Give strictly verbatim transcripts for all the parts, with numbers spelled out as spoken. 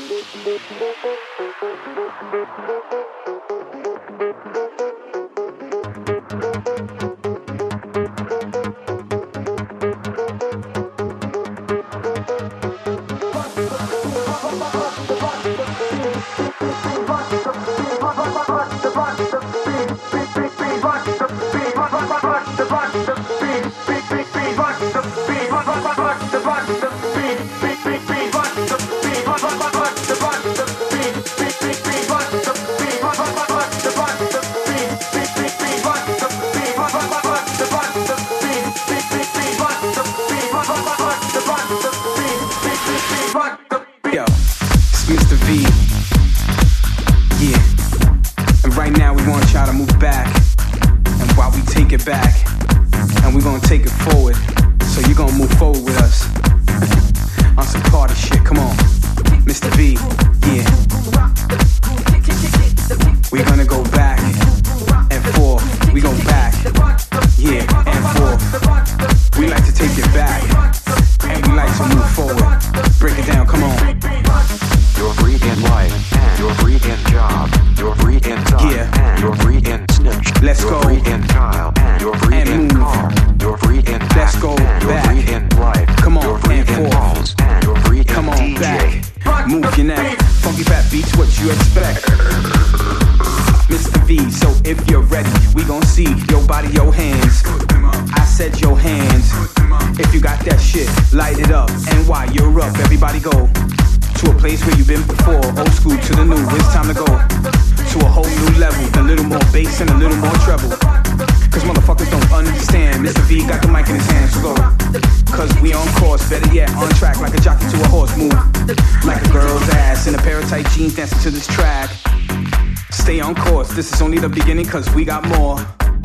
Cause we got more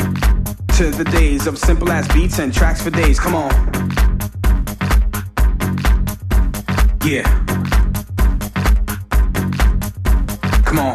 to the days of simple ass beats and tracks for days. Come on. Yeah. Come on.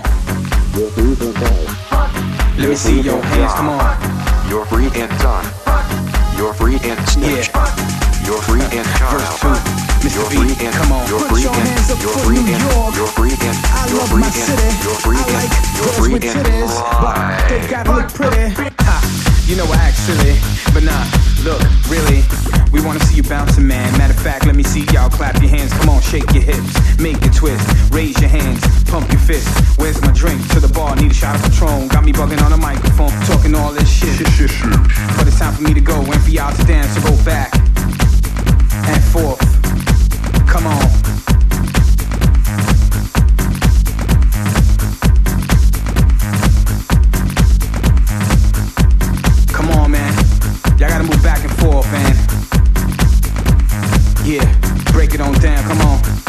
Let me see your hands. Come on. You're free and done. You're free and snitch. Yeah. You're free and child. Mister You're V, free and come on. You're Put free your and hands up You're for free New and York. You're free and I You're love free my and city. You're free I and like You're girls free with and titties, but they gotta look pretty. Ha, you know I act silly, but nah, look, really, we wanna see you bouncing, man. Matter of fact, let me see y'all clap your hands. Come on, shake your hips, make it twist, raise your hands, pump your fist. Where's my drink? To the bar, need a shot of Patron. Got me bugging on a microphone, talking all this shit. But it's time for me to go and for y'all to dance, so go back and forth. Come on. Come on, man. Y'all gotta move back and forth, man. Yeah, break it on down, come on.